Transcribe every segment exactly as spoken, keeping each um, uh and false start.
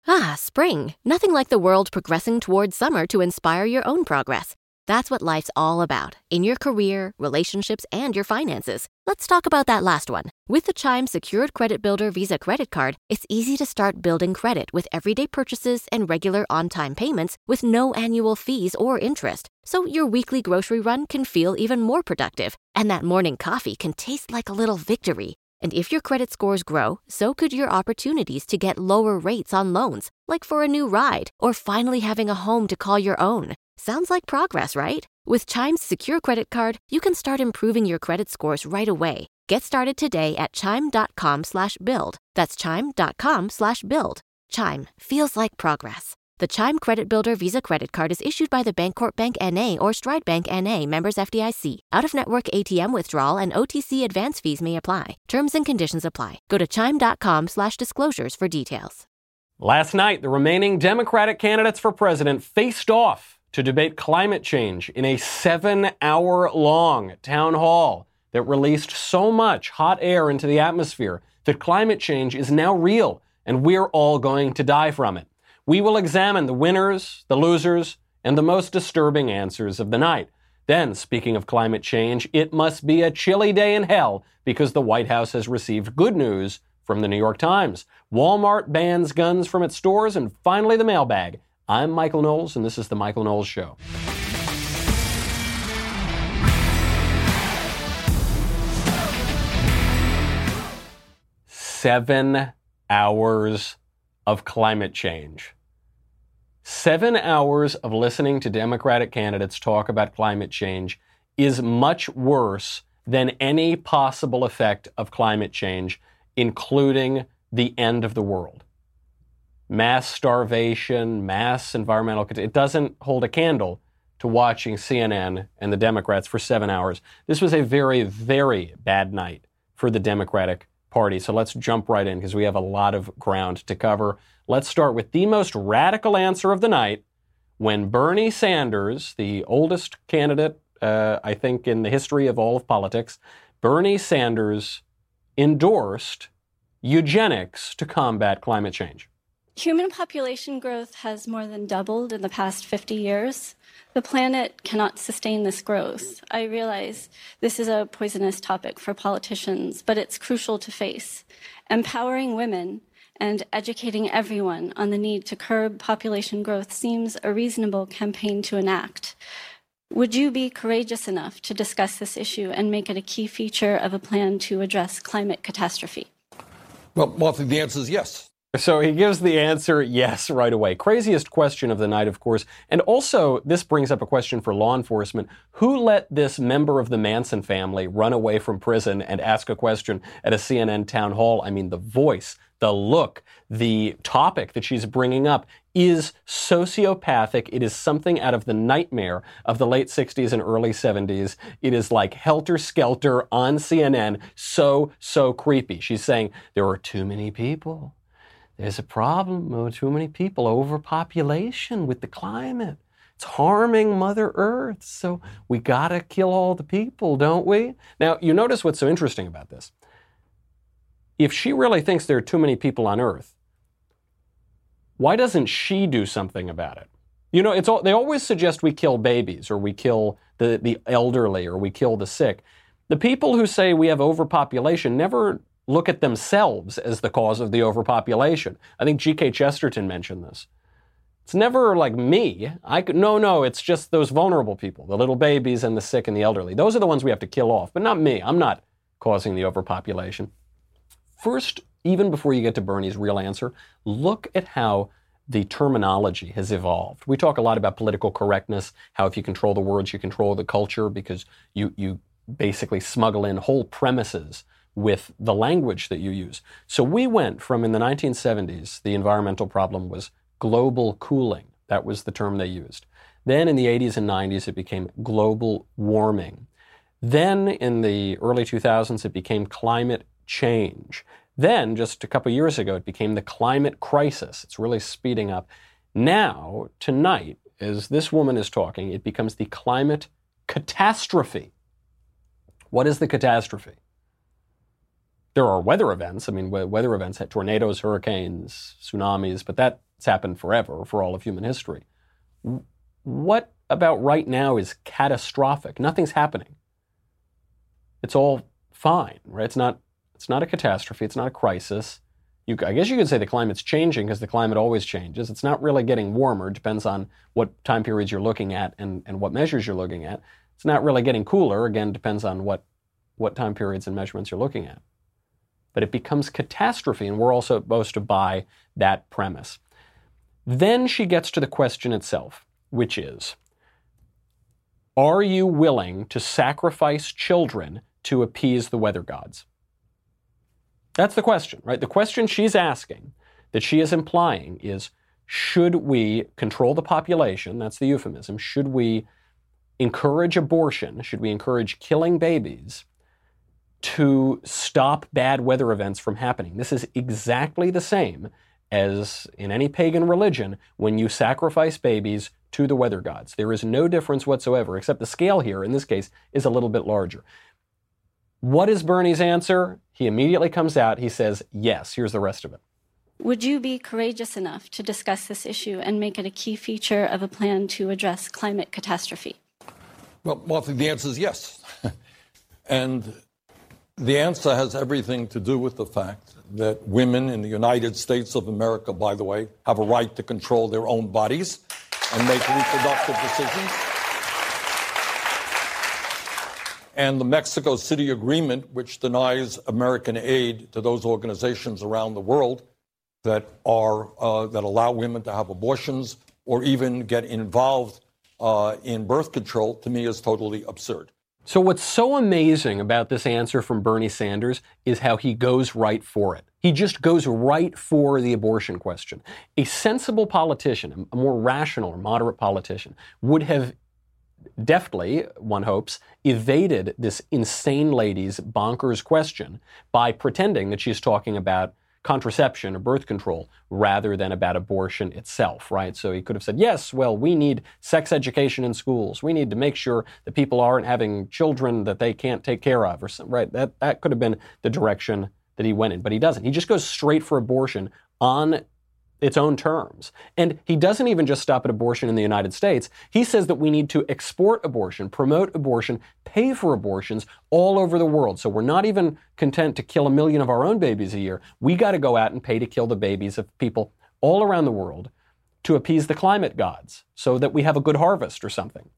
Ah, spring. Nothing like the world progressing towards summer to inspire your own progress. That's what life's all about, in your career, relationships, and your finances. Let's talk about that last one. With the Chime Secured Credit Builder Visa Credit Card, it's easy to start building credit with everyday purchases and regular on-time payments with no annual fees or interest. So your weekly grocery run can feel even more productive, and that morning coffee can taste like a little victory. And if your credit scores grow, so could your opportunities to get lower rates on loans, like for a new ride or finally having a home to call your own. Sounds like progress, right? With Chime's Secure Credit Card, you can start improving your credit scores right away. Get started today at chime.com slash build. That's chime.com slash build. Chime feels like progress. The Chime Credit Builder Visa Credit Card is issued by the Bancorp Bank N A or Stride Bank N A, members F D I C. Out-of-network A T M withdrawal and O T C advance fees may apply. Terms and conditions apply. Go to chime.com slash disclosures for details. Last night, the remaining Democratic candidates for president faced off to debate climate change in a seven-hour-long town hall that released so much hot air into the atmosphere that climate change is now real and we're all going to die from it. We will examine the winners, the losers, and the most disturbing answers of the night. Then, speaking of climate change, it must be a chilly day in hell because the White House has received good news from the New York Times. Walmart bans guns from its stores, and finally the mailbag. I'm Michael Knowles, and this is The Michael Knowles Show. Seven hours of climate change. Seven hours of listening to Democratic candidates talk about climate change is much worse than any possible effect of climate change, including the end of the world. Mass starvation, mass environmental, it doesn't hold a candle to watching C N N and the Democrats for seven hours. This was a very, very bad night for the Democratic Party. So let's jump right in because we have a lot of ground to cover. Let's start with the most radical answer of the night when Bernie Sanders, the oldest candidate, uh, I think, in the history of all of politics, Bernie Sanders endorsed eugenics to combat climate change. Human population growth has more than doubled in the past fifty years. The planet cannot sustain this growth. I realize this is a poisonous topic for politicians, but it's crucial to face. Empowering women and educating everyone on the need to curb population growth seems a reasonable campaign to enact. Would you be courageous enough to discuss this issue and make it a key feature of a plan to address climate catastrophe? Well, well, I think the answer is yes. So he gives the answer yes right away. Craziest question of the night, of course. And also, this brings up a question for law enforcement. Who let this member of the Manson family run away from prison and ask a question at a C N N town hall? I mean, the voice, the look, the topic that she's bringing up is sociopathic. It is something out of the nightmare of the late sixties and early seventies. It is like helter-skelter on C N N. So, so creepy. She's saying, there are too many people. There's a problem with too many people, overpopulation with the climate. It's harming Mother Earth, so we gotta kill all the people, don't we? Now, you notice what's so interesting about this. If she really thinks there are too many people on Earth, why doesn't she do something about it? You know, it's all, they always suggest we kill babies, or we kill the, the elderly, or we kill the sick. The people who say we have overpopulation never look at themselves as the cause of the overpopulation. I think G K Chesterton mentioned this. It's never like me. I could, no, no, it's just those vulnerable people, the little babies and the sick and the elderly. Those are the ones we have to kill off, but not me. I'm not causing the overpopulation. First, even before you get to Bernie's real answer, look at how the terminology has evolved. We talk a lot about political correctness, how if you control the words, you control the culture because you, you basically smuggle in whole premises with the language that you use. So we went from, in the nineteen seventies, the environmental problem was global cooling. That was the term they used. Then in the eighties and nineties, it became global warming. Then in the early two thousands, it became climate change. Then, just a couple years ago, it became the climate crisis. It's really speeding up. Now, tonight, as this woman is talking, it becomes the climate catastrophe. What is the catastrophe? There are weather events. I mean, weather events, tornadoes, hurricanes, tsunamis, but that It's happened forever, for all of human history. What about right now is catastrophic? Nothing's happening. It's all fine, right? It's not, it's not a catastrophe. It's not a crisis. You, I guess you could say the climate's changing because the climate always changes. It's not really getting warmer. It depends on what time periods you're looking at and, and what measures you're looking at. It's not really getting cooler. Again, depends on what, what time periods and measurements you're looking at. But it becomes catastrophe, and we're also supposed to buy that premise. Then she gets to the question itself, which is, are you willing to sacrifice children to appease the weather gods? That's the question, right? The question she's asking, that she is implying, is should we control the population? That's the euphemism. Should we encourage abortion? Should we encourage killing babies to stop bad weather events from happening? This is exactly the same as in any pagan religion when you sacrifice babies to the weather gods. There is no difference whatsoever, except the scale here, in this case, is a little bit larger. What is Bernie's answer? He immediately comes out, he says, yes. Here's the rest of it. Would you be courageous enough to discuss this issue and make it a key feature of a plan to address climate catastrophe? Well, Martha, the answer is yes. And the answer has everything to do with the fact that women in the United States of America, by the way, have a right to control their own bodies and make reproductive decisions. And the Mexico City Agreement, which denies American aid to those organizations around the world that are uh, that allow women to have abortions or even get involved uh, in birth control, to me is totally absurd. So what's so amazing about this answer from Bernie Sanders is how he goes right for it. He just goes right for the abortion question. A sensible politician, a more rational or moderate politician, would have deftly, one hopes, evaded this insane lady's bonkers question by pretending that she's talking about contraception or birth control rather than about abortion itself, right? So he could have said, yes, well, we need sex education in schools. We need to make sure that people aren't having children that they can't take care of, or something, right? That, that could have been the direction that he went in, but he doesn't. He just goes straight for abortion on its own terms. And he doesn't even just stop at abortion in the United States. He says that we need to export abortion, promote abortion, pay for abortions all over the world. So we're not even content to kill a million of our own babies a year. We got to go out and pay to kill the babies of people all around the world to appease the climate gods so that we have a good harvest or something.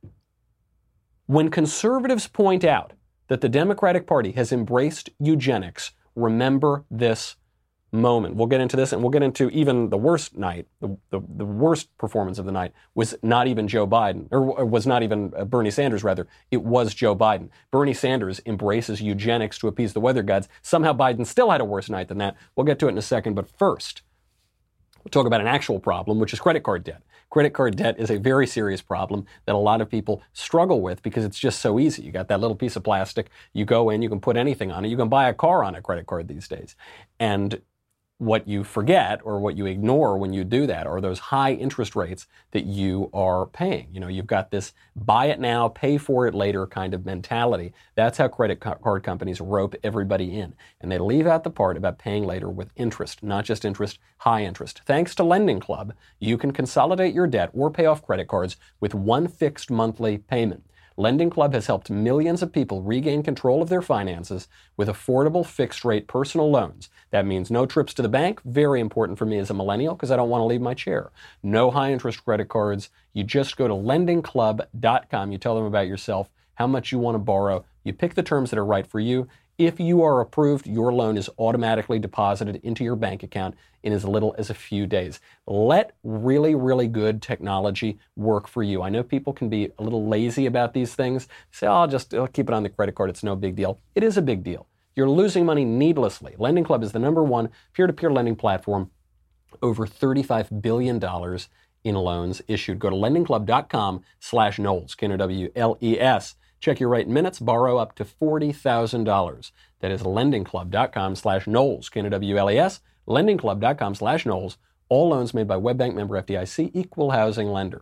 When conservatives point out that the Democratic Party has embraced eugenics, remember this moment. We'll get into this, and we'll get into even the worst night, the, the, the worst performance of the night was not even Joe Biden, or was not even uh, Bernie Sanders, rather. It was Joe Biden. Bernie Sanders embraces eugenics to appease the weather gods. Somehow Biden still had a worse night than that. We'll get to it in a second, but first, we'll talk about an actual problem, which is credit card debt. Credit card debt is a very serious problem that a lot of people struggle with because it's just so easy. You got that little piece of plastic, you go in, you can put anything on it. You can buy a car on a credit card these days. And what you forget or what you ignore when you do that are those high interest rates that you are paying. You know, you've got this buy it now, pay for it later kind of mentality. That's how credit card companies rope everybody in. And they leave out the part about paying later with interest, not just interest, high interest. Thanks to Lending Club, you can consolidate your debt or pay off credit cards with one fixed monthly payment. Lending Club has helped millions of people regain control of their finances with affordable fixed-rate personal loans. That means no trips to the bank, very important for me as a millennial because I don't want to leave my chair. No high-interest credit cards. You just go to lending club dot com. You tell them about yourself, how much you want to borrow. You pick the terms that are right for you. If you are approved, your loan is automatically deposited into your bank account in as little as a few days. Let really, really good technology work for you. I know people can be a little lazy about these things. Say, oh, I'll just I'll keep it on the credit card. It's no big deal. It is a big deal. You're losing money needlessly. Lending Club is the number one peer-to-peer lending platform. Over thirty-five billion dollars in loans issued. Go to lending club dot com slash Knowles, K N O W L E S. Check your rate in minutes, borrow up to forty thousand dollars. That is lending club dot com slash Knowles, K N O W L E S, lending club dot com slash Knowles. All loans made by WebBank, member F D I C, equal housing lender.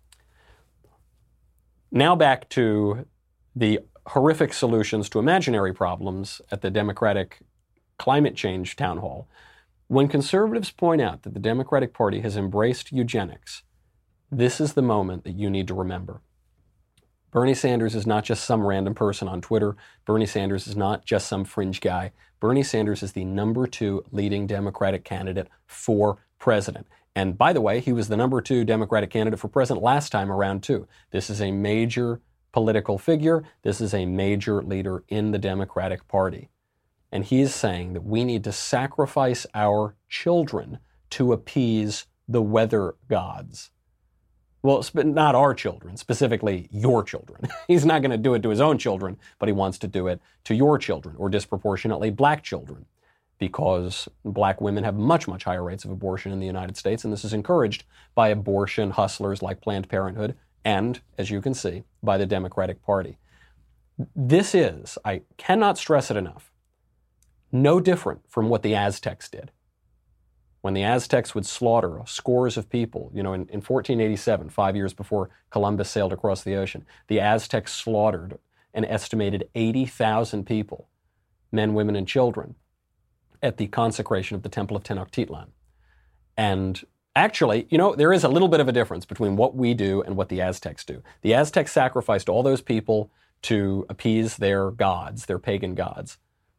Now back to the horrific solutions to imaginary problems at the Democratic climate change town hall. When conservatives point out that the Democratic Party has embraced eugenics, this is the moment that you need to remember. Bernie Sanders is not just some random person on Twitter. Bernie Sanders is not just some fringe guy. Bernie Sanders is the number two leading Democratic candidate for president. And by the way, he was the number two Democratic candidate for president last time around, too. This is a major political figure. This is a major leader in the Democratic Party. And he's saying that we need to sacrifice our children to appease the weather gods. Well, not our children, specifically your children. He's not going to do it to his own children, but he wants to do it to your children, or disproportionately black children, because black women have much, much higher rates of abortion in the United States, and this is encouraged by abortion hustlers like Planned Parenthood and, as you can see, by the Democratic Party. This is, I cannot stress it enough, no different from what the Aztecs did. When the Aztecs would slaughter scores of people, you know, in, in fourteen eighty-seven, five years before Columbus sailed across the ocean, the Aztecs slaughtered an estimated eighty thousand people, men, women, and children, at the consecration of the Temple of Tenochtitlan. And actually, you know, there is a little bit of a difference between what we do and what the Aztecs do. The Aztecs sacrificed all those people to appease their gods, their pagan gods.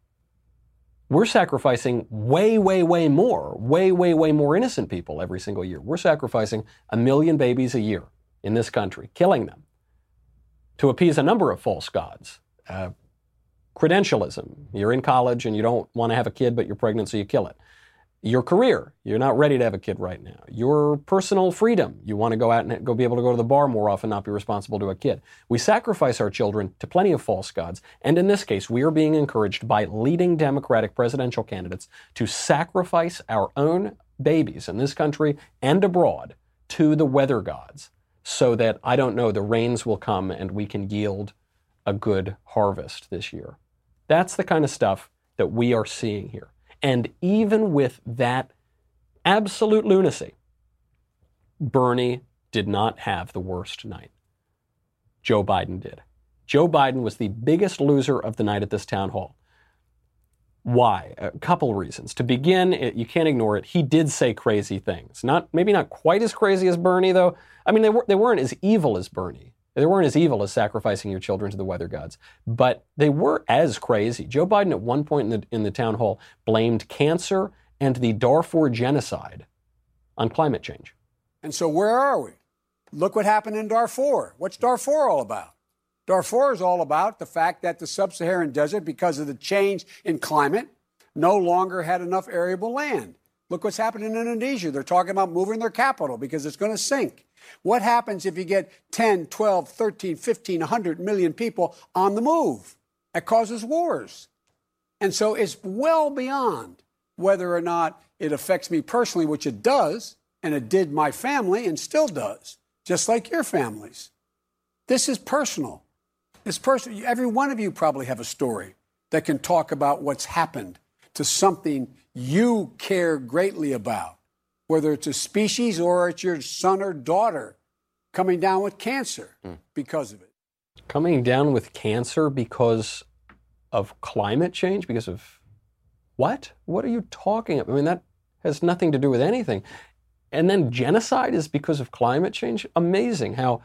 We're sacrificing way, way, way more, way, way, way more innocent people every single year. We're sacrificing a million babies a year in this country, killing them to appease a number of false gods. Uh, credentialism. You're in college and you don't want to have a kid, but you're pregnant, so you kill it. Your career. You're not ready to have a kid right now. Your personal freedom. You want to go out and go be able to go to the bar more often, not be responsible to a kid. We sacrifice our children to plenty of false gods. And in this case, we are being encouraged by leading Democratic presidential candidates to sacrifice our own babies in this country and abroad to the weather gods so that, I don't know, the rains will come and we can yield a good harvest this year. That's the kind of stuff that we are seeing here. And even with that absolute lunacy, Bernie did not have the worst night. Joe Biden did. Joe Biden was the biggest loser of the night at this town hall. Why? A couple reasons. To begin, it, you can't ignore it. He did say crazy things. Not maybe not quite as crazy as Bernie, though. I mean, they, were, they weren't as evil as Bernie. They weren't as evil as sacrificing your children to the weather gods, but they were as crazy. Joe Biden at one point in the, in the town hall blamed cancer and the Darfur genocide on climate change. And so where are we? Look what happened in Darfur. What's Darfur all about? Darfur is all about the fact that the sub-Saharan desert, because of the change in climate, no longer had enough arable land. Look what's happened in Indonesia. They're talking about moving their capital because it's going to sink. What happens if you get ten, twelve, thirteen, fifteen, one hundred million people on the move? That causes wars. And so it's well beyond whether or not it affects me personally, which it does, and it did my family and still does, just like your families. This is personal. It's personal. Every one of you probably have a story that can talk about what's happened to something you care greatly about, whether it's a species or it's your son or daughter coming down with cancer mm. because of it. Coming down with cancer because of climate change? Because of what? What are you talking about? I mean, that has nothing to do with anything. And then genocide is because of climate change? Amazing how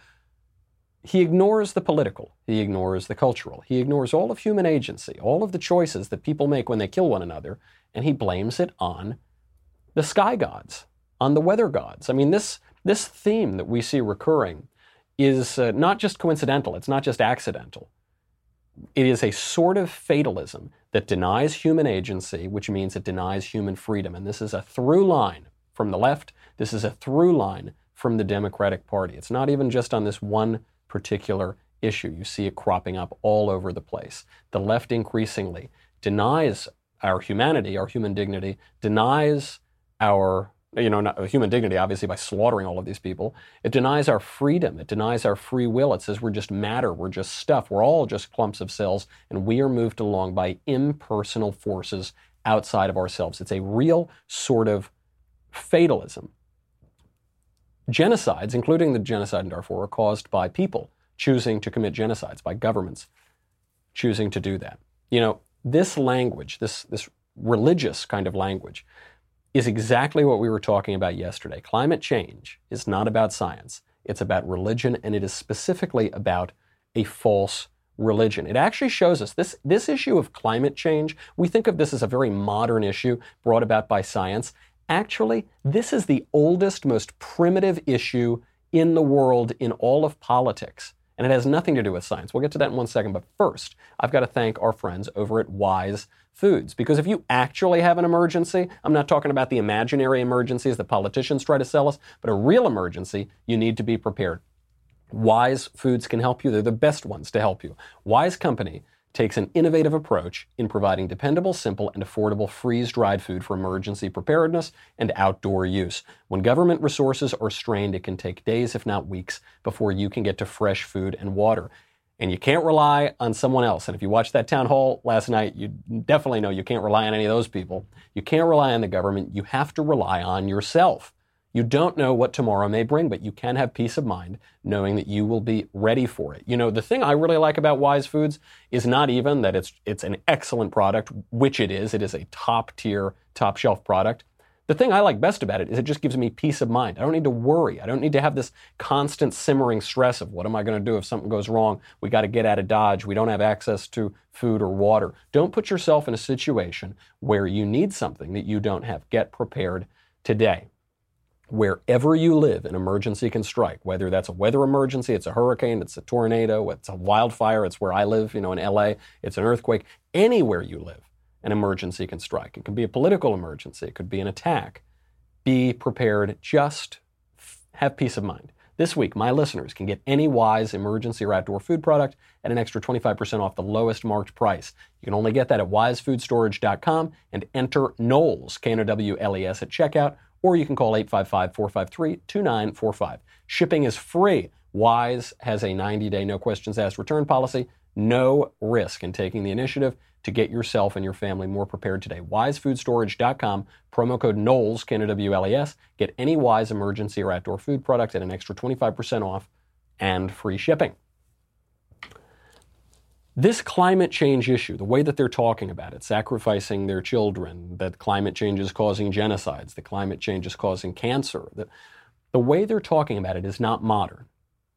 he ignores the political, he ignores the cultural, he ignores all of human agency, all of the choices that people make when they kill one another, and he blames it on the sky gods, on the weather gods. I mean, this this theme that we see recurring is uh, not just coincidental, it's not just accidental. It is a sort of fatalism that denies human agency, which means it denies human freedom. And this is a through line from the left. This is a through line from the Democratic Party. It's not even just on this one particular issue. You see it cropping up all over the place. The left increasingly denies our humanity, our human dignity, denies our, you know, not, human dignity, obviously, by slaughtering all of these people. It denies our freedom. It denies our free will. It says we're just matter. We're just stuff. We're all just clumps of cells, and we are moved along by impersonal forces outside of ourselves. It's a real sort of fatalism. Genocides, including the genocide in Darfur, are caused by people choosing to commit genocides, by governments choosing to do that. You know, this language, this, this religious kind of language, is exactly what we were talking about yesterday. Climate change is not about science. It's about religion, and it is specifically about a false religion. It actually shows us this, this issue of climate change. We think of this as a very modern issue brought about by science. Actually, this is the oldest, most primitive issue in the world in all of politics. And it has nothing to do with science. We'll get to that in one second. But first, I've got to thank our friends over at Wise Foods. Because if you actually have an emergency, I'm not talking about the imaginary emergencies that politicians try to sell us, but a real emergency, you need to be prepared. Wise Foods can help you. They're the best ones to help you. Wise Company takes an innovative approach in providing dependable, simple, and affordable freeze-dried food for emergency preparedness and outdoor use. When government resources are strained, it can take days, if not weeks, before you can get to fresh food and water. And you can't rely on someone else. And if you watched that town hall last night, you definitely know you can't rely on any of those people. You can't rely on the government. You have to rely on yourself. You don't know what tomorrow may bring, but you can have peace of mind knowing that you will be ready for it. You know, the thing I really like about Wise Foods is not even that it's it's an excellent product, which it is. It is a top-tier, top-shelf product. The thing I like best about it is it just gives me peace of mind. I don't need to worry. I don't need to have this constant simmering stress of what am I going to do if something goes wrong? We got to get out of Dodge. We don't have access to food or water. Don't put yourself in a situation where you need something that you don't have. Get prepared today. Wherever you live, an emergency can strike, whether that's a weather emergency, it's a hurricane, it's a tornado, it's a wildfire, it's where I live, you know, in L A, it's an earthquake. Anywhere you live, an emergency can strike. It can be a political emergency. It could be an attack. Be prepared. Just have peace of mind. This week, my listeners can get any Wise emergency or outdoor food product at an extra twenty-five percent off the lowest marked price. You can only get that at wise food storage dot com and enter Knowles, K N O W L E S, at checkout, or you can call eight five five, four five three, two nine four five. Shipping is free. Wise has a ninety-day no questions asked return policy. No risk in taking the initiative to get yourself and your family more prepared today. wise food storage dot com, promo code Knowles, K N O W L E S. Get any Wise emergency or outdoor food product at an extra twenty-five percent off and free shipping. This climate change issue, the way that they're talking about it, sacrificing their children, that climate change is causing genocides, that climate change is causing cancer, that the way they're talking about it is not modern,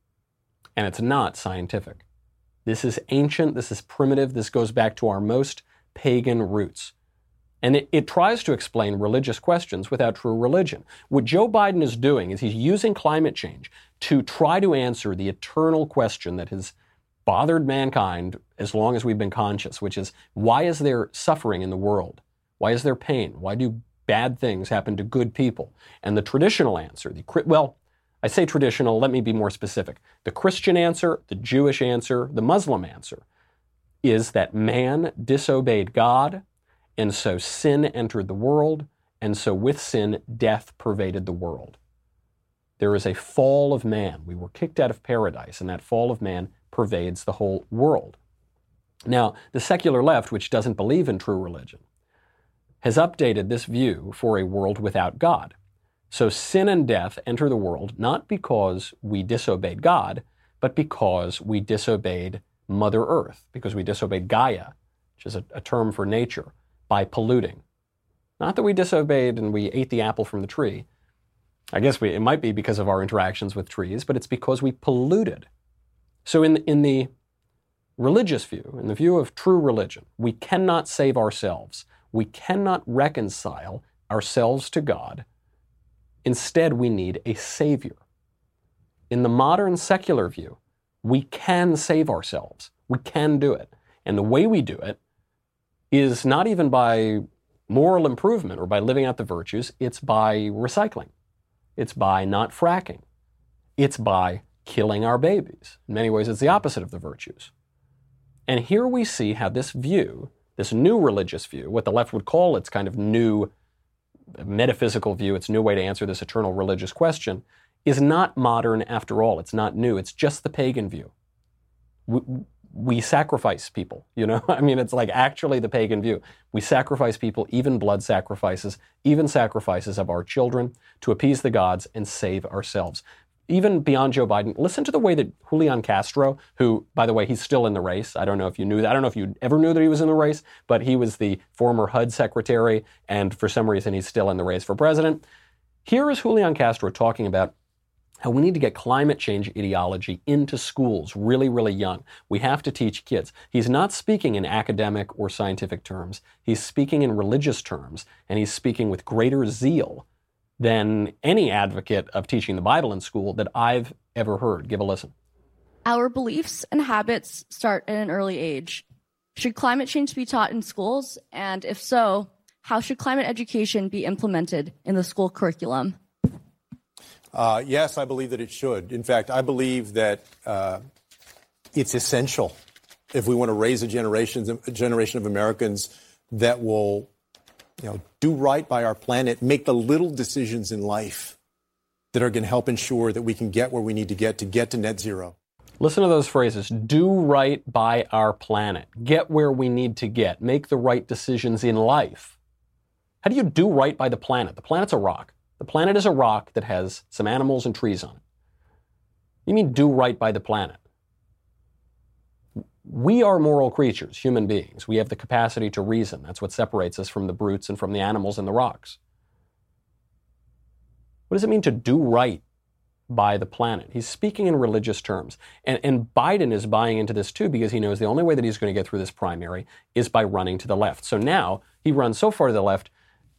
and it's not scientific. This is ancient, this is primitive, this goes back to our most pagan roots. And it, it tries to explain religious questions without true religion. What Joe Biden is doing is he's using climate change to try to answer the eternal question that has bothered mankind as long as we've been conscious, which is, why is there suffering in the world? Why is there pain? Why do bad things happen to good people? And the traditional answer, the well, I say traditional, let me be more specific. The Christian answer, the Jewish answer, the Muslim answer is that man disobeyed God, and so sin entered the world, and so with sin, death pervaded the world. There is a fall of man. We were kicked out of paradise, and that fall of man pervades the whole world. Now, the secular left, which doesn't believe in true religion, has updated this view for a world without God. So sin and death enter the world not because we disobeyed God, but because we disobeyed Mother Earth, because we disobeyed Gaia, which is a, a term for nature, by polluting. Not that we disobeyed and we ate the apple from the tree. I guess we, it might be because of our interactions with trees, but it's because we polluted. So in, in the religious view, in the view of true religion, we cannot save ourselves. We cannot reconcile ourselves to God. Instead, we need a savior. In the modern secular view, we can save ourselves. We can do it. And the way we do it is not even by moral improvement or by living out the virtues. It's by recycling. It's by not fracking. It's by killing our babies. In many ways, it's the opposite of the virtues. And here we see how this view, this new religious view, what the left would call its kind of new metaphysical view, its new way to answer this eternal religious question, is not modern after all. It's not new. It's just the pagan view. We, we sacrifice people, you know? I mean, it's like actually the pagan view. We sacrifice people, even blood sacrifices, even sacrifices of our children to appease the gods and save ourselves. even beyond Joe Biden, listen to the way that Julian Castro, who, by the way, he's still in the race. I don't know if you knew that. I don't know if you ever knew that he was in the race, but he was the former H U D secretary, and for some reason he's still in the race for president. Here is Julian Castro talking about how we need to get climate change ideology into schools really, really young. We have to teach kids. He's not speaking in academic or scientific terms. He's speaking in religious terms, and he's speaking with greater zeal than any advocate of teaching the Bible in school that I've ever heard. Give a listen. Our beliefs and habits start at an early age. Should climate change be taught in schools? And if so, how should climate education be implemented in the school curriculum? Uh, yes, I believe that it should. In fact, I believe that uh, it's essential if we want to raise a generation, a generation of Americans that will, you know, do right by our planet, make the little decisions in life that are going to help ensure that we can get where we need to get to get to net zero. Listen to those phrases. Do right by our planet. Get where we need to get. Make the right decisions in life. How do you do right by the planet? The planet's a rock. The planet is a rock that has some animals and trees on it. You mean do right by the planet? We are moral creatures, human beings. We have the capacity to reason. That's what separates us from the brutes and from the animals and the rocks. What does it mean to do right by the planet? He's speaking in religious terms. And, and Biden is buying into this too, because he knows the only way that he's going to get through this primary is by running to the left. So now he runs so far to the left.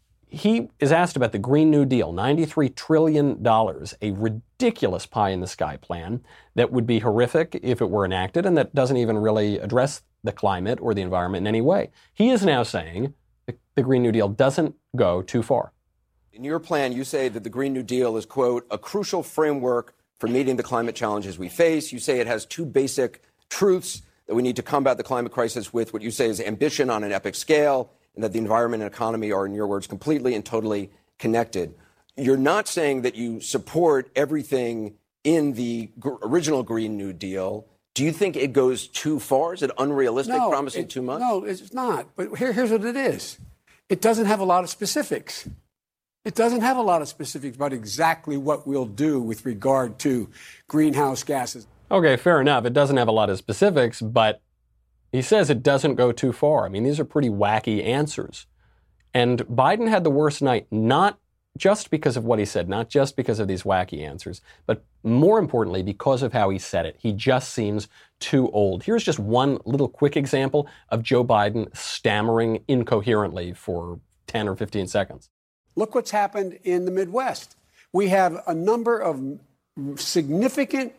He is asked about the Green New Deal, ninety-three trillion dollars, a ridiculous pie-in-the-sky plan that would be horrific if it were enacted and that doesn't even really address the climate or the environment in any way. He is now saying the, the Green New Deal doesn't go too far. In your plan, you say that the Green New Deal is, quote, a crucial framework for meeting the climate challenges we face. You say it has two basic truths, that we need to combat the climate crisis with what you say is ambition on an epic scale, and that the environment and economy are, in your words, completely and totally connected. You're not saying that you support everything in the gr- original Green New Deal. Do you think it goes too far? Is it unrealistic, no, promising it, too much? No, it's not. But here, here's what it is. It doesn't have a lot of specifics. It doesn't have a lot of specifics about exactly what we'll do with regard to greenhouse gases. Okay, fair enough. It doesn't have a lot of specifics, but he says it doesn't go too far. I mean, these are pretty wacky answers. And Biden had the worst night, not just because of what he said, not just because of these wacky answers, but more importantly, because of how he said it. He just seems too old. Here's just one little quick example of Joe Biden stammering incoherently for ten or fifteen seconds. Look what's happened in the Midwest. We have a number of significant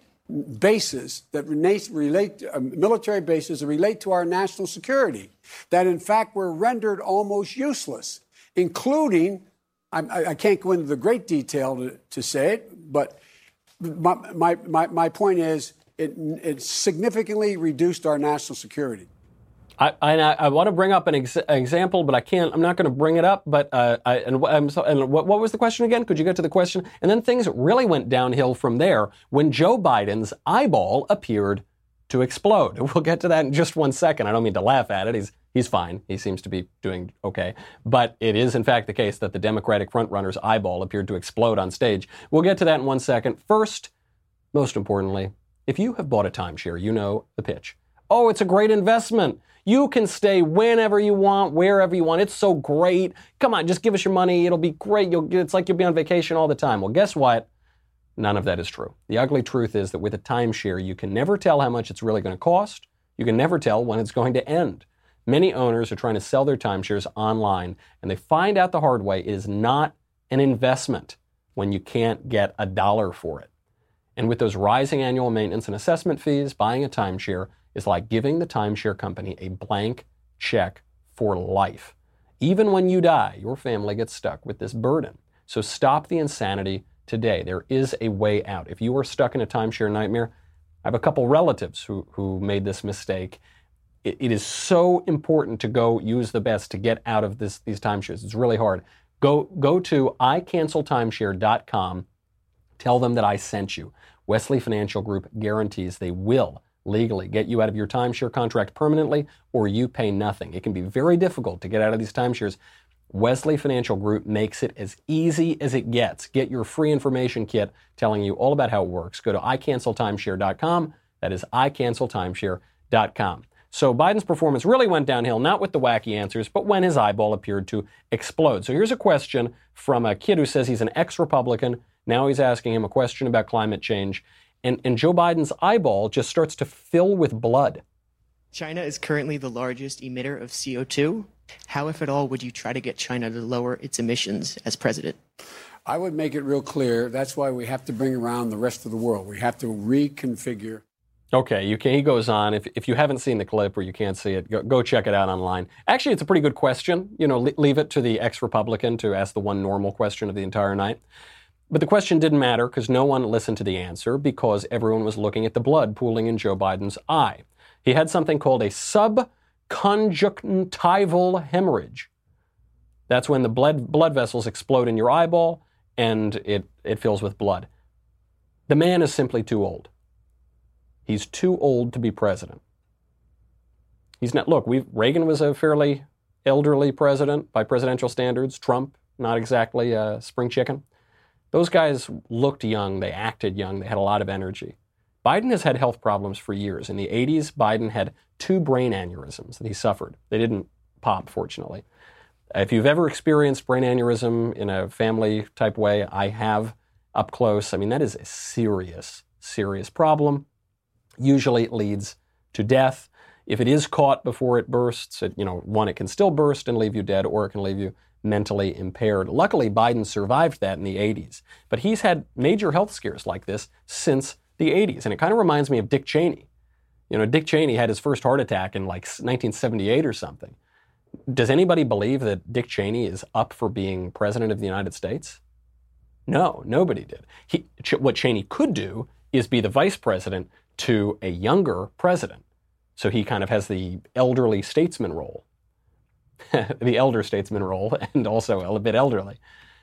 bases that relate, uh, military bases that relate to our national security that, in fact, were rendered almost useless, including, I, I can't go into the great detail to, to say it, but my, my, my, my point is it, it significantly reduced our national security. I, I, I want to bring up an ex- example, but I can't. I'm not going to bring it up. But uh, I, and, I'm so, and what, what was the question again? Could you get to the question? And then things really went downhill from there when Joe Biden's eyeball appeared to explode. We'll get to that in just one second. I don't mean to laugh at it. He's he's fine. He seems to be doing okay. But it is in fact the case that the Democratic frontrunner's eyeball appeared to explode on stage. We'll get to that in one second. First, most importantly, if you have bought a timeshare, you know the pitch. Oh, it's a great investment. You can stay whenever you want, wherever you want. It's so great. Come on, just give us your money. It'll be great. You'll, it's like you'll be on vacation all the time. Well, guess what? None of that is true. The ugly truth is that with a timeshare, you can never tell how much it's really going to cost. You can never tell when it's going to end. Many owners are trying to sell their timeshares online, and they find out the hard way it is not an investment when you can't get a dollar for it. And with those rising annual maintenance and assessment fees, buying a timeshare is like giving the timeshare company a blank check for life. Even when you die, your family gets stuck with this burden. So stop the insanity today. There is a way out. If you are stuck in a timeshare nightmare, I have a couple relatives who, who made this mistake. It, it is so important to go use the best to get out of this, these timeshares. It's really hard. Go, go to i cancel timeshare dot com. Tell them that I sent you. Wesley Financial Group guarantees they will legally get you out of your timeshare contract permanently, or you pay nothing. It can be very difficult to get out of these timeshares. Wesley Financial Group makes it as easy as it gets. Get your free information kit telling you all about how it works. Go to i cancel timeshare dot com. That is i cancel timeshare dot com. So Biden's performance really went downhill, not with the wacky answers, but when his eyeball appeared to explode. So here's a question from a kid who says he's an ex-Republican. Now he's asking him a question about climate change. And, and Joe Biden's eyeball just starts to fill with blood. China is currently the largest emitter of C O two. How, if at all, would you try to get China to lower its emissions as president? I would make it real clear. That's why we have to bring around the rest of the world. We have to reconfigure. Okay, you can, he goes on. If, if you haven't seen the clip or you can't see it, go, go check it out online. Actually, it's a pretty good question. You know, leave it to the ex-Republican to ask the one normal question of the entire night. But the question didn't matter because no one listened to the answer because everyone was looking at the blood pooling in Joe Biden's eye. He had something called a subconjunctival hemorrhage. That's when the blood, blood vessels explode in your eyeball and it, it fills with blood. The man is simply too old. He's too old to be president. He's not, look, we've, Reagan was a fairly elderly president by presidential standards. Trump, not exactly a spring chicken. Those guys looked young, they acted young, they had a lot of energy. Biden has had health problems for years. In the eighties, Biden had two brain aneurysms that he suffered. They didn't pop, fortunately. If you've ever experienced brain aneurysm in a family type way, I have up close. I mean, that is a serious, serious problem. Usually it leads to death. If it is caught before it bursts, it, you know, one, it can still burst and leave you dead, or it can leave you mentally impaired. Luckily, Biden survived that in the eighties. But he's had major health scares like this since the eighties. And it kind of reminds me of Dick Cheney. You know, Dick Cheney had his first heart attack in like nineteen seventy-eight or something. Does anybody believe that Dick Cheney is up for being president of the United States? No, nobody did. He, what Cheney could do is be the vice president to a younger president. So he kind of has the elderly statesman role. the elder statesman role, and also a bit elderly.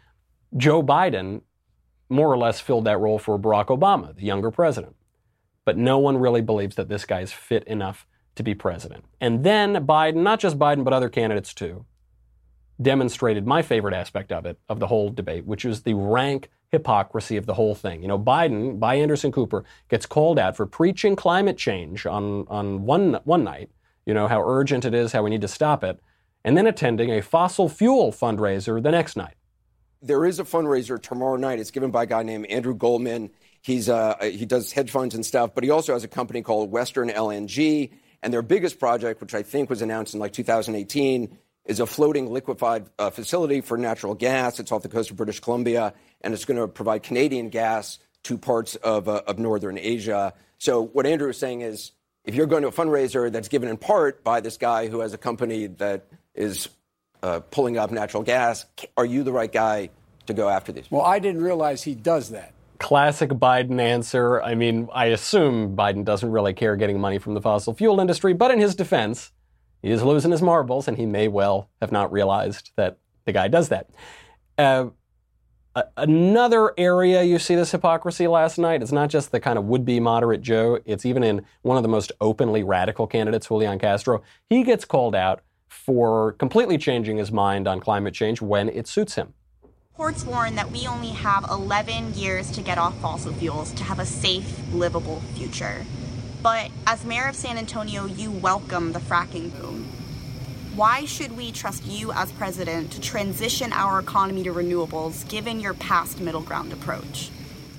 Joe Biden more or less filled that role for Barack Obama, the younger president. But no one really believes that this guy's fit enough to be president. And then Biden, not just Biden, but other candidates too, demonstrated my favorite aspect of it, of the whole debate, which is the rank hypocrisy of the whole thing. You know, Biden, by Anderson Cooper, gets called out for preaching climate change on, on one, one night, you know, how urgent it is, how we need to stop it, and then attending a fossil fuel fundraiser the next night. There is a fundraiser tomorrow night. It's given by a guy named Andrew Goldman. He's uh, he does hedge funds and stuff, but he also has a company called Western L N G. And their biggest project, which I think was announced in like two thousand eighteen, is a floating liquefied uh, facility for natural gas. It's off the coast of British Columbia, and it's going to provide Canadian gas to parts of, uh, of northern Asia. So what Andrew is saying is, if you're going to a fundraiser that's given in part by this guy who has a company that is uh, pulling up natural gas, are you the right guy to go after these? Well, I didn't realize he does that. Classic Biden answer. I mean, I assume Biden doesn't really care getting money from the fossil fuel industry, but in his defense, he is losing his marbles, and he may well have not realized that the guy does that. Uh, a- another area you see this hypocrisy last night, it's not just the kind of would-be moderate Joe, it's even in one of the most openly radical candidates, Julian Castro. He gets called out for completely changing his mind on climate change when it suits him. Reports warn that we only have eleven years to get off fossil fuels to have a safe, livable future. But as mayor of San Antonio, you welcome the fracking boom. Why should we trust you as president to transition our economy to renewables, given your past middle ground approach?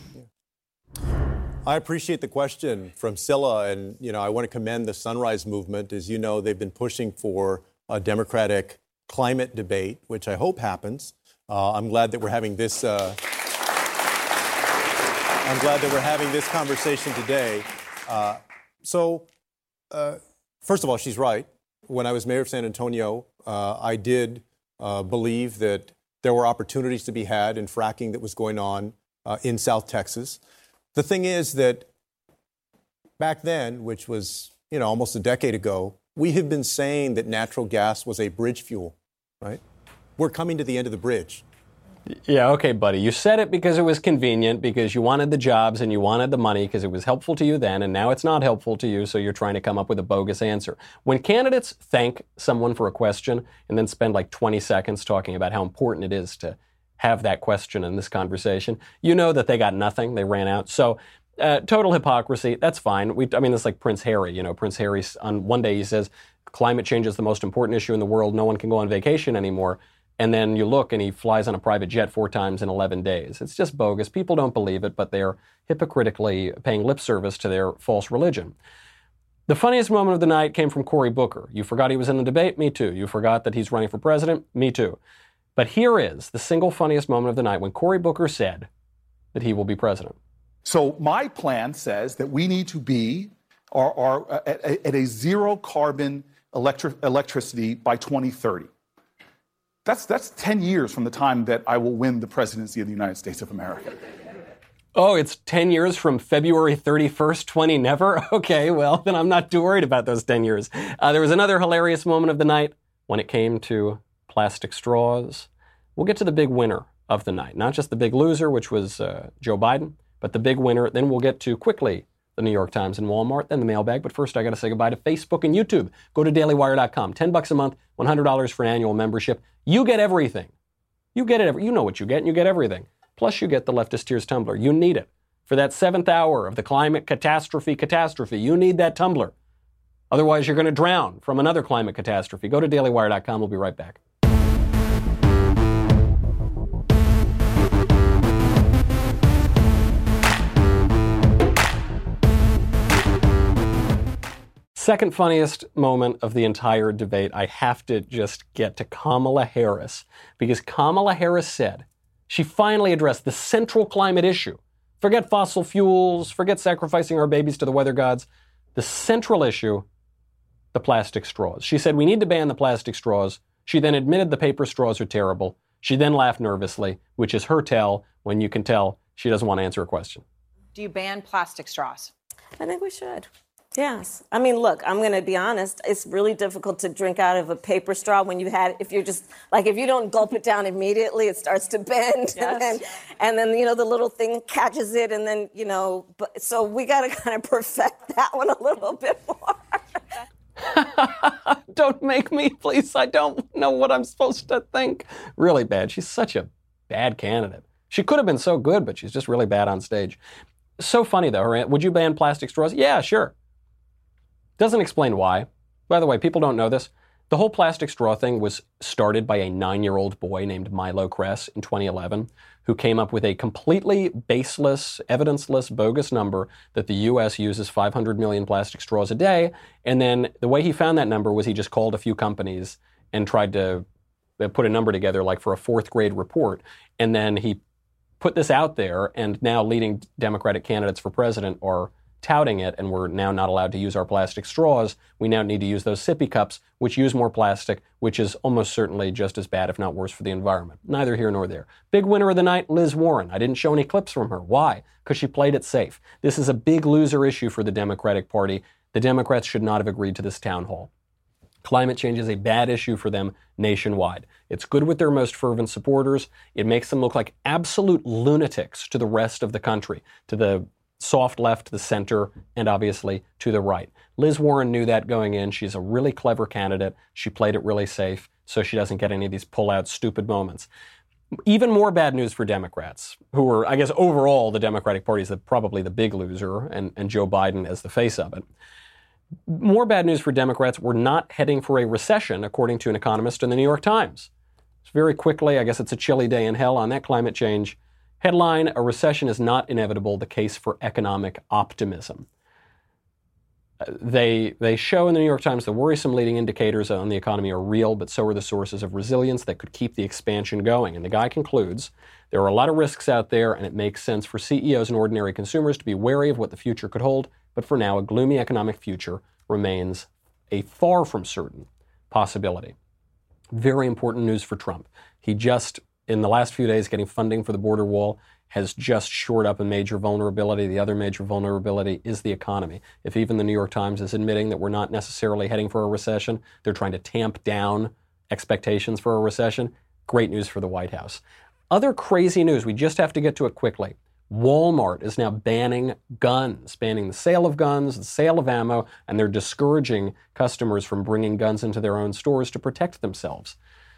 I appreciate the question from Scylla, and you know I want to commend the Sunrise Movement. As you know, they've been pushing for a Democratic climate debate, which I hope happens. Uh, I'm glad that we're having this. Uh, I'm glad that we're having this conversation today. Uh, so, uh, first of all, she's right. When I was mayor of San Antonio, uh, I did uh, believe that there were opportunities to be had in fracking that was going on uh, in South Texas. The thing is that back then, which was you know almost a decade ago, we have been saying that natural gas was a bridge fuel, right? We're coming to the end of the bridge. Yeah, okay, buddy. You said it because it was convenient, because you wanted the jobs and you wanted the money, because it was helpful to you then, and now it's not helpful to you, so you're trying to come up with a bogus answer. When candidates thank someone for a question and then spend like twenty seconds talking about how important it is to have that question in this conversation, you know that they got nothing. They ran out. So uh, total hypocrisy. That's fine. We, I mean, it's like Prince Harry. You know, Prince Harry, on one day he says, climate change is the most important issue in the world. No one can go on vacation anymore. And then you look and he flies on a private jet four times in eleven days. It's just bogus. People don't believe it, but they're hypocritically paying lip service to their false religion. The funniest moment of the night came from Cory Booker. You forgot he was in the debate? Me too. You forgot that he's running for president? Me too. But here is the single funniest moment of the night when Cory Booker said that he will be president. So my plan says that we need to be our, our, at, at a zero carbon electric, electricity by twenty thirty. That's, that's ten years from the time that I will win the presidency of the United States of America. Oh, it's ten years from February thirty-first, twenty never? Okay, well, then I'm not too worried about those ten years. Uh, there was another hilarious moment of the night when it came to plastic straws. We'll get to the big winner of the night. Not just the big loser, which was uh, Joe Biden, but the big winner. Then we'll get to, quickly, the New York Times and Walmart, then the mailbag. But first, I got to say goodbye to Facebook and YouTube. Go to daily wire dot com. ten bucks a month, one hundred dollars for an annual membership. You get everything. You get it. You know what you get, and you get everything. Plus, you get the Leftist Tears Tumbler. You need it. For that seventh hour of the climate catastrophe catastrophe, you need that tumbler. Otherwise, you're going to drown from another climate catastrophe. Go to daily wire dot com. We'll be right back. Second funniest moment of the entire debate, I have to just get to Kamala Harris, because Kamala Harris said she finally addressed the central climate issue. Forget fossil fuels, forget sacrificing our babies to the weather gods. The central issue, the plastic straws. She said we need to ban the plastic straws. She then admitted the paper straws are terrible. She then laughed nervously, which is her tell when you can tell she doesn't want to answer a question. Do you ban plastic straws? I think we should. Yes. I mean, look, I'm going to be honest. It's really difficult to drink out of a paper straw when you had, if you're just, like, if you don't gulp it down immediately, it starts to bend. Yes. And, then, and then, you know, the little thing catches it. And then, you know, but, so we got to kind of perfect that one a little bit more. Don't make me, please. I don't know what I'm supposed to think. Really bad. She's such a bad candidate. She could have been so good, but she's just really bad on stage. So funny, though. Her, would you ban plastic straws? Yeah, sure. Doesn't explain why. By the way, people don't know this. The whole plastic straw thing was started by a nine-year-old boy named Milo Kress in twenty eleven, who came up with a completely baseless, evidenceless, bogus number that the U S uses five hundred million plastic straws a day. And then the way he found that number was he just called a few companies and tried to put a number together, like for a fourth grade report. And then he put this out there, and now leading Democratic candidates for president are touting it, and we're now not allowed to use our plastic straws. We now need to use those sippy cups, which use more plastic, which is almost certainly just as bad, if not worse, for the environment. Neither here nor there. Big winner of the night, Liz Warren. I didn't show any clips from her. Why? Because she played it safe. This is a big loser issue for the Democratic Party. The Democrats should not have agreed to this town hall. Climate change is a bad issue for them nationwide. It's good with their most fervent supporters. It makes them look like absolute lunatics to the rest of the country, to the soft left, the center, and obviously to the right. Liz Warren knew that going in. She's a really clever candidate. She played it really safe, so she doesn't get any of these pull-out stupid moments. Even more bad news for Democrats, who are, I guess, overall, the Democratic Party is the, probably the big loser, and, and Joe Biden as the face of it. More bad news for Democrats, we're not heading for a recession, according to an economist in the New York Times. So very quickly, I guess it's a chilly day in hell on that climate change. Headline, a recession is not inevitable, the case for economic optimism. Uh, they, they show in the New York Times the worrisome leading indicators on the economy are real, but so are the sources of resilience that could keep the expansion going. And the guy concludes, there are a lot of risks out there, and it makes sense for C E Os and ordinary consumers to be wary of what the future could hold. But for now, a gloomy economic future remains a far from certain possibility. Very important news for Trump. He just, in the last few days, getting funding for the border wall, has just shored up a major vulnerability. The other major vulnerability is the economy. If even the New York Times is admitting that we're not necessarily heading for a recession, they're trying to tamp down expectations for a recession, great news for the White House. Other crazy news, we just have to get to it quickly. Walmart is now banning guns, banning the sale of guns, the sale of ammo, and they're discouraging customers from bringing guns into their own stores to protect themselves.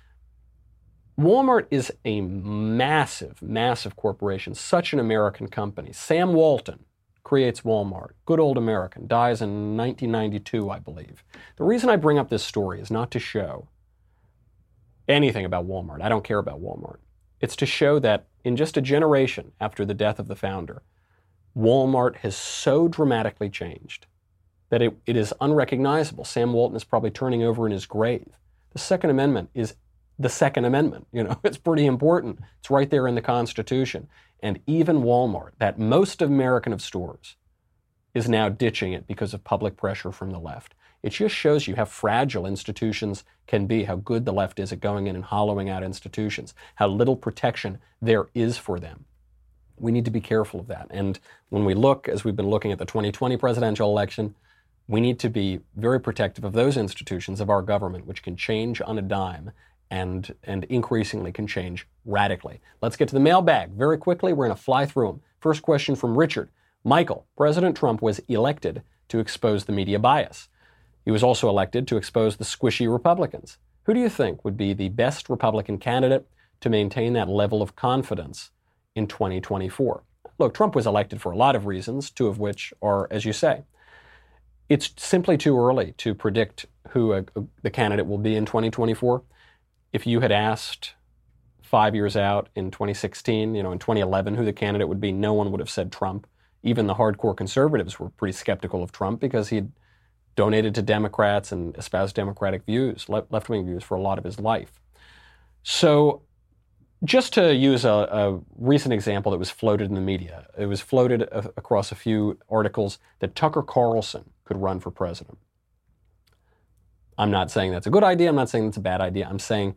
Walmart is a massive, massive corporation, such an American company. Sam Walton creates Walmart, good old American, dies in nineteen ninety-two, I believe. The reason I bring up this story is not to show anything about Walmart. I don't care about Walmart. It's to show that in just a generation after the death of the founder, Walmart has so dramatically changed that it, it is unrecognizable. Sam Walton is probably turning over in his grave. The Second Amendment is the Second Amendment. You know, it's pretty important. It's right there in the Constitution. And even Walmart, that most American of stores, is now ditching it because of public pressure from the left. It just shows you how fragile institutions can be, how good the left is at going in and hollowing out institutions, how little protection there is for them. We need to be careful of that. And when we look, as we've been looking at the twenty twenty presidential election, we need to be very protective of those institutions of our government which can change on a dime and, and increasingly can change radically. Let's get to the mailbag very quickly. We're going to fly through them. First question from Richard. Michael, President Trump was elected to expose the media bias. He was also elected to expose the squishy Republicans. Who do you think would be the best Republican candidate to maintain that level of confidence in twenty twenty-four? Look, Trump was elected for a lot of reasons, two of which are, as you say. It's simply too early to predict who a, a, the candidate will be in twenty twenty-four. If you had asked five years out in twenty sixteen, you know, in twenty eleven, who the candidate would be, no one would have said Trump. Even the hardcore conservatives were pretty skeptical of Trump because he'd donated to Democrats and espoused Democratic views, left-wing views for a lot of his life. So just to use a, a recent example that was floated in the media, it was floated a, across a few articles that Tucker Carlson could run for president. I'm not saying that's a good idea. I'm not saying that's a bad idea. I'm saying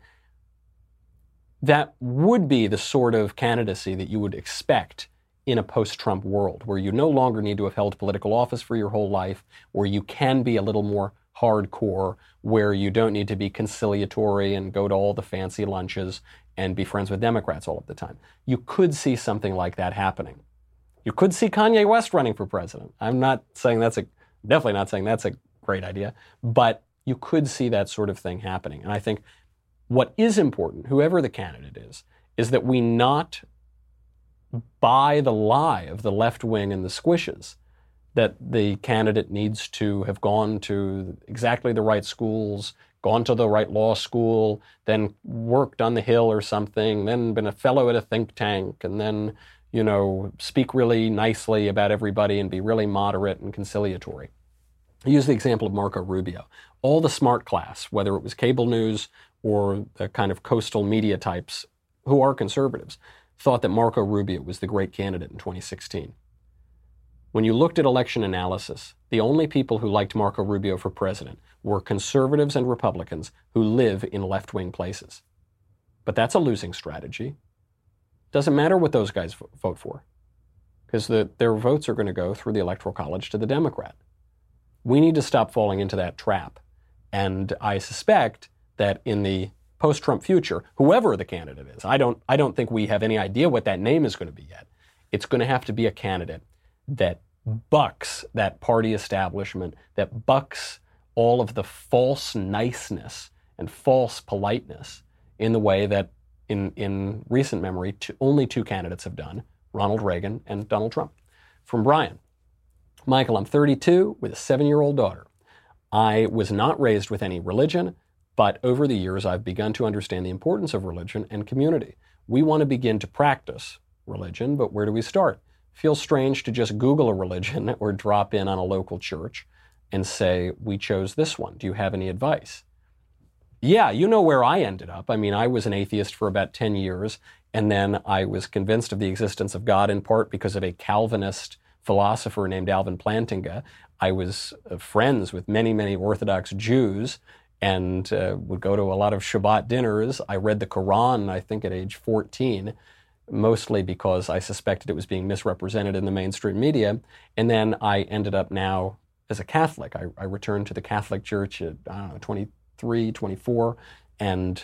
that would be the sort of candidacy that you would expect in a post-Trump world, where you no longer need to have held political office for your whole life, where you can be a little more hardcore, where you don't need to be conciliatory and go to all the fancy lunches and be friends with Democrats all of the time. You could see something like that happening. You could see Kanye West running for president. I'm not saying that's a, definitely not saying that's a great idea, but you could see that sort of thing happening. And I think what is important, whoever the candidate is, is that we not buy the lie of the left wing and the squishes that the candidate needs to have gone to exactly the right schools, gone to the right law school, then worked on the Hill or something, then been a fellow at a think tank, and then, you know, speak really nicely about everybody and be really moderate and conciliatory. I use the example of Marco Rubio. All the smart class, whether it was cable news or the kind of coastal media types who are conservatives, thought that Marco Rubio was the great candidate in twenty sixteen. When you looked at election analysis, the only people who liked Marco Rubio for president were conservatives and Republicans who live in left-wing places. But that's a losing strategy. Doesn't matter what those guys vote for, because the, their votes are going to go through the Electoral College to the Democrat. We need to stop falling into that trap. And I suspect that in the post-Trump future, whoever the candidate is, I don't, I don't think we have any idea what that name is going to be yet. It's going to have to be a candidate that bucks that party establishment, that bucks all of the false niceness and false politeness in the way that in, in recent memory, two, only two candidates have done, Ronald Reagan and Donald Trump. From Brian. Michael, I'm thirty-two with a seven-year-old daughter. I was not raised with any religion, but over the years, I've begun to understand the importance of religion and community. We want to begin to practice religion, but where do we start? Feels strange to just Google a religion or drop in on a local church and say, we chose this one. Do you have any advice? Yeah, you know where I ended up. I mean, I was an atheist for about ten years, and then I was convinced of the existence of God in part because of a Calvinist philosopher named Alvin Plantinga. I was uh, friends with many, many Orthodox Jews, and uh, would go to a lot of Shabbat dinners. I read the Quran, I think, at age fourteen, mostly because I suspected it was being misrepresented in the mainstream media. And then I ended up now as a Catholic. I, I returned to the Catholic Church at, I don't know, twenty-three, twenty-four, and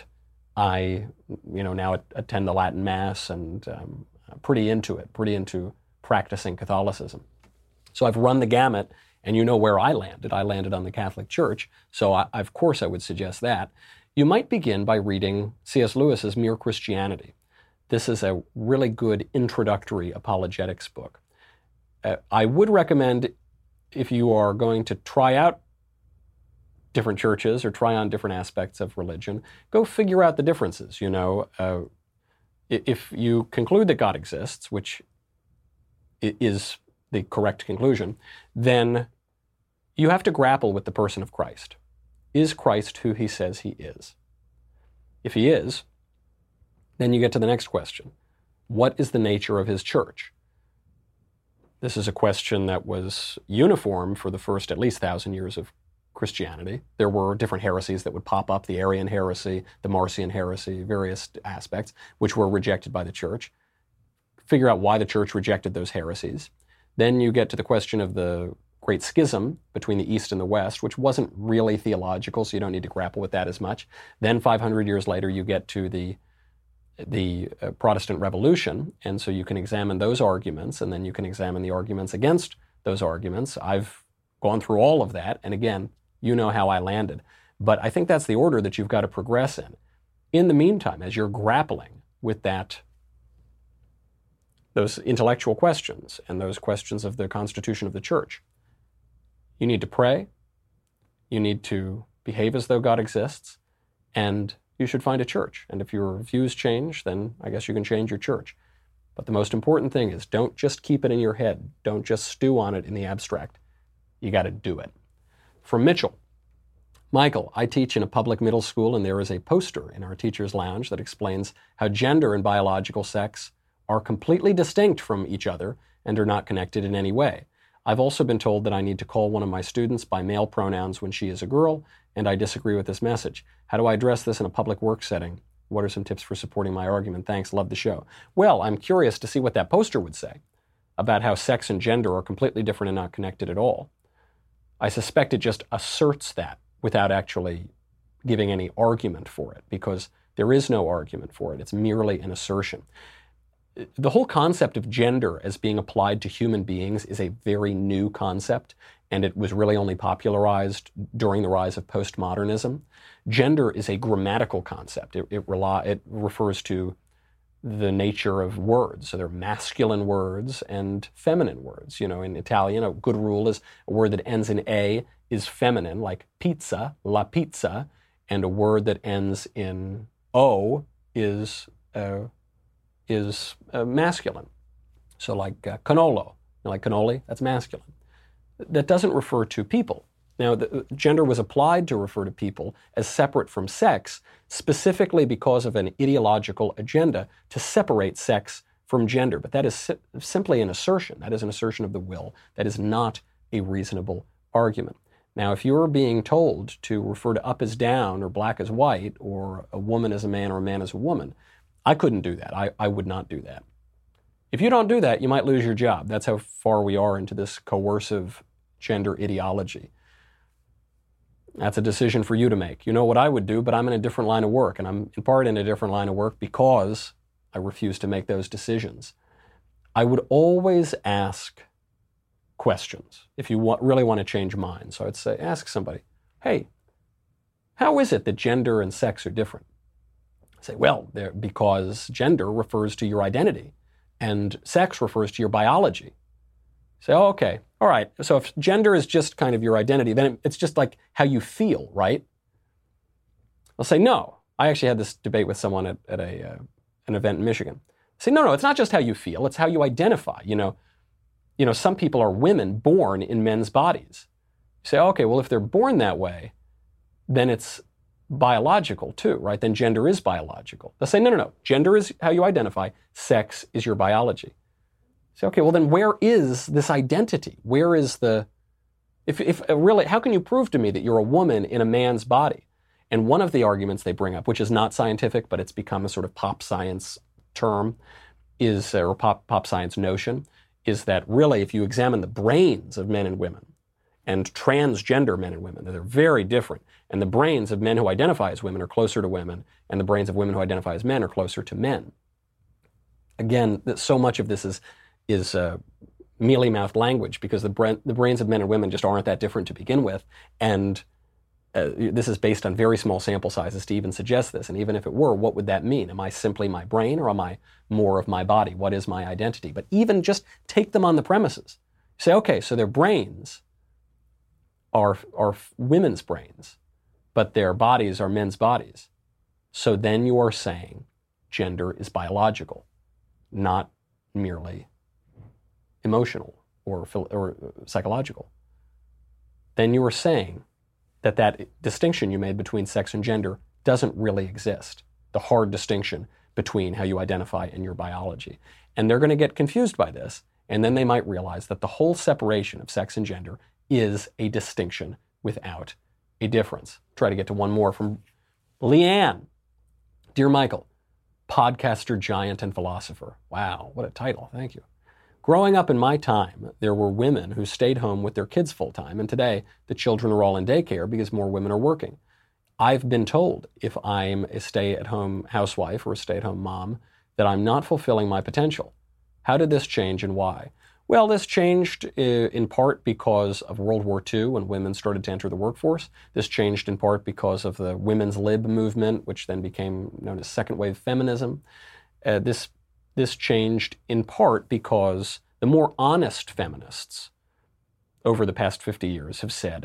I, you know, now attend the Latin Mass and um, pretty into it, pretty into practicing Catholicism. So I've run the gamut, and you know where I landed. I landed on the Catholic Church, so I, of course I would suggest that. You might begin by reading C S Lewis's Mere Christianity. This is a really good introductory apologetics book. Uh, I would recommend, if you are going to try out different churches or try on different aspects of religion, go figure out the differences. You know, uh, if you conclude that God exists, which is the correct conclusion, then you have to grapple with the person of Christ. Is Christ who he says he is? If he is, then you get to the next question. What is the nature of his church? This is a question that was uniform for the first at least thousand years of Christianity. There were different heresies that would pop up, the Arian heresy, the Marcion heresy, various aspects, which were rejected by the church. Figure out why the church rejected those heresies. Then you get to the question of the Great Schism between the East and the West, which wasn't really theological, so you don't need to grapple with that as much. Then five hundred years later, you get to the the uh, Protestant Revolution, and so you can examine those arguments, and then you can examine the arguments against those arguments. I've gone through all of that, and again, you know how I landed. But I think that's the order that you've got to progress in. In the meantime, as you're grappling with that, those intellectual questions and those questions of the constitution of the church, you need to pray, you need to behave as though God exists, and you should find a church. And if your views change, then I guess you can change your church. But the most important thing is don't just keep it in your head. Don't just stew on it in the abstract. You got to do it. From Mitchell, Michael, I teach in a public middle school, and there is a poster in our teacher's lounge that explains how gender and biological sex are completely distinct from each other and are not connected in any way. I've also been told that I need to call one of my students by male pronouns when she is a girl, and I disagree with this message. How do I address this in a public work setting? What are some tips for supporting my argument? Thanks, love the show. Well, I'm curious to see what that poster would say about how sex and gender are completely different and not connected at all. I suspect it just asserts that without actually giving any argument for it, because there is no argument for it. It's merely an assertion. The whole concept of gender as being applied to human beings is a very new concept, and it was really only popularized during the rise of postmodernism. Gender is a grammatical concept. It, it, rely, it refers to the nature of words. So there are masculine words and feminine words. You know, in Italian, a good rule is a word that ends in A is feminine, like pizza, la pizza, and a word that ends in O is uh, is uh, masculine. So like uh, cannolo, like cannoli, that's masculine. That doesn't refer to people. Now, the, gender was applied to refer to people as separate from sex, specifically because of an ideological agenda to separate sex from gender. But that is si- simply an assertion. That is an assertion of the will. That is not a reasonable argument. Now, if you're being told to refer to up as down or black as white or a woman as a man or a man as a woman, I couldn't do that. I, I would not do that. If you don't do that, you might lose your job. That's how far we are into this coercive gender ideology. That's a decision for you to make. You know what I would do, but I'm in a different line of work, and I'm in part in a different line of work because I refuse to make those decisions. I would always ask questions if you want, really want to change minds. So I'd say, ask somebody, hey, how is it that gender and sex are different? I say, well, because gender refers to your identity and sex refers to your biology. Say, oh, okay, all right. So if gender is just kind of your identity, then it's just like how you feel, right? I'll say, no. I actually had this debate with someone at, at a uh, an event in Michigan. I say, no, no, it's not just how you feel, it's how you identify. You know, you know, some people are women born in men's bodies. You say, okay, well, if they're born that way, then it's biological too, right? Then gender is biological. They'll say, no, no, no. Gender is how you identify. Sex is your biology. Say, okay, well then where is this identity? Where is the, if, if uh, really, how can you prove to me that you're a woman in a man's body? And one of the arguments they bring up, which is not scientific, but it's become a sort of pop science term, is, or pop, pop science notion, is that really if you examine the brains of men and women, and transgender men and women. They're very different. And the brains of men who identify as women are closer to women, and the brains of women who identify as men are closer to men. Again, so much of this is, is uh, mealy-mouthed language because the, bra- the brains of men and women just aren't that different to begin with. And uh, this is based on very small sample sizes to even suggest this. And even if it were, what would that mean? Am I simply my brain, or am I more of my body? What is my identity? But even just take them on the premises. Say, okay, so their brains are, are women's brains, but their bodies are men's bodies. So then you are saying gender is biological, not merely emotional or, or psychological. Then you are saying that that distinction you made between sex and gender doesn't really exist, the hard distinction between how you identify and your biology. And they're going to get confused by this, and then they might realize that the whole separation of sex and gender is a distinction without a difference. Try to get to one more from Leanne. Dear Michael, podcaster, giant, and philosopher. Wow, what a title. Thank you. Growing up in my time, there were women who stayed home with their kids full time, and today the children are all in daycare because more women are working. I've been told if I'm a stay-at-home housewife or a stay-at-home mom that I'm not fulfilling my potential. How did this change and why? Well, this changed in part because of World War Two when women started to enter the workforce. This changed in part because of the women's lib movement, which then became known as second wave feminism. Uh, this This changed in part because the more honest feminists over the past fifty years have said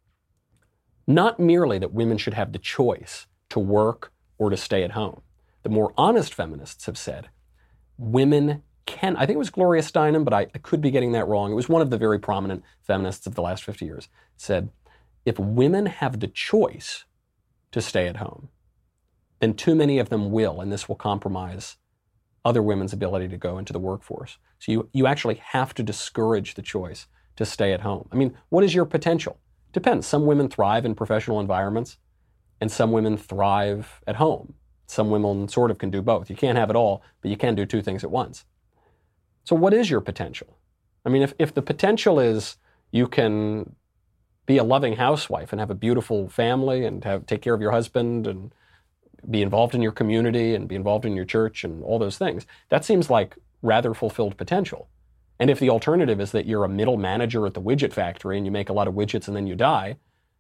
not merely that women should have the choice to work or to stay at home. The more honest feminists have said women can, I think it was Gloria Steinem, but I, I could be getting that wrong. It was one of the very prominent feminists of the last fifty years, said if women have the choice to stay at home, then too many of them will, and this will compromise other women's ability to go into the workforce. So you, you actually have to discourage the choice to stay at home. I mean, what is your potential? Depends. Some women thrive in professional environments, and some women thrive at home. Some women sort of can do both. You can't have it all, but you can do two things at once. So what is your potential? I mean, if, if the potential is you can be a loving housewife and have a beautiful family and have take care of your husband and be involved in your community and be involved in your church and all those things, that seems like rather fulfilled potential. And if the alternative is that you're a middle manager at the widget factory and you make a lot of widgets and then you die,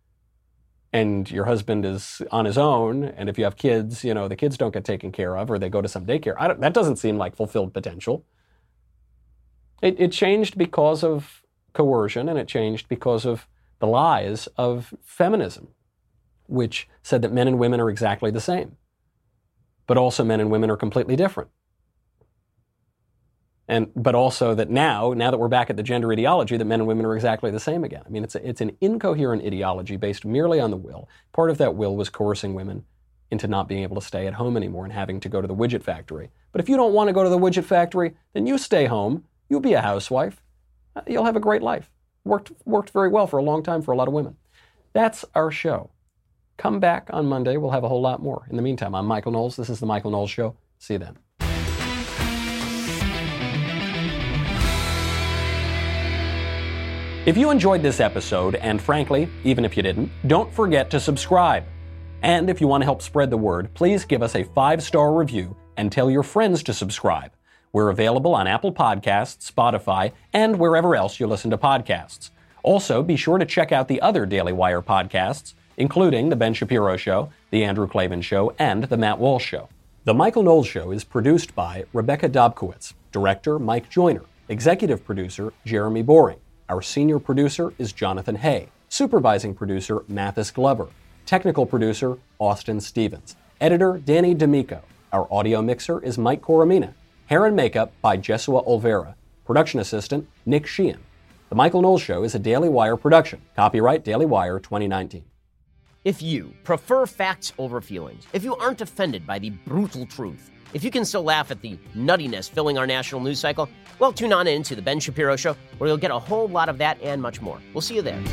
and your husband is on his own, and if you have kids, you know, the kids don't get taken care of or they go to some daycare, I don't, that doesn't seem like fulfilled potential. It, it changed because of coercion, and it changed because of the lies of feminism, which said that men and women are exactly the same, but also men and women are completely different. And but also that now, now that we're back at the gender ideology, that men and women are exactly the same again. I mean, it's a, it's an incoherent ideology based merely on the will. Part of that will was coercing women into not being able to stay at home anymore and having to go to the widget factory. But if you don't want to go to the widget factory, then you stay home. You'll be a housewife. You'll have a great life. Worked worked very well for a long time for a lot of women. That's our show. Come back on Monday. We'll have a whole lot more. In the meantime, I'm Michael Knowles. This is The Michael Knowles Show. See you then. If you enjoyed this episode, and frankly, even if you didn't, don't forget to subscribe. And if you want to help spread the word, please give us a five-star review and tell your friends to subscribe. We're available on Apple Podcasts, Spotify, and wherever else you listen to podcasts. Also, be sure to check out the other Daily Wire podcasts, including The Ben Shapiro Show, The Andrew Klavan Show, and The Matt Walsh Show. The Michael Knowles Show is produced by Rebecca Dobkowitz, director Mike Joyner, executive producer Jeremy Boring. Our senior producer is Jonathan Hay, supervising producer Mathis Glover, technical producer Austin Stevens, editor Danny D'Amico. Our audio mixer is Mike Coromina. Hair and makeup by Jesua Olvera. Production assistant Nick Sheehan. The Michael Knowles Show is a Daily Wire production. Copyright Daily Wire twenty nineteen. If you prefer facts over feelings, if you aren't offended by the brutal truth, if you can still laugh at the nuttiness filling our national news cycle, well, tune on in to The Ben Shapiro Show, where you'll get a whole lot of that and much more. We'll see you there.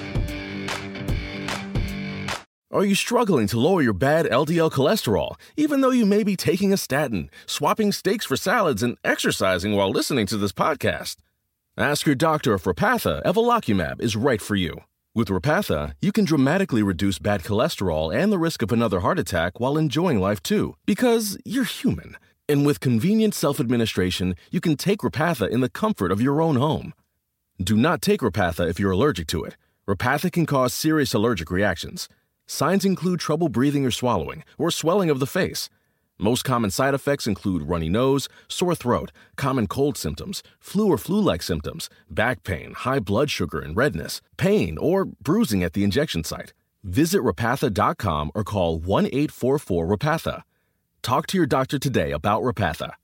Are you struggling to lower your bad L D L cholesterol, even though you may be taking a statin, swapping steaks for salads, and exercising while listening to this podcast? Ask your doctor if Repatha evolocumab is right for you. With Repatha, you can dramatically reduce bad cholesterol and the risk of another heart attack while enjoying life too, because you're human. And with convenient self-administration, you can take Repatha in the comfort of your own home. Do not take Repatha if you're allergic to it. Repatha can cause serious allergic reactions. Signs include trouble breathing or swallowing, or swelling of the face. Most common side effects include runny nose, sore throat, common cold symptoms, flu or flu-like symptoms, back pain, high blood sugar and redness, pain, or bruising at the injection site. Visit Repatha dot com or call one eight four four Repatha. Talk to your doctor today about Repatha.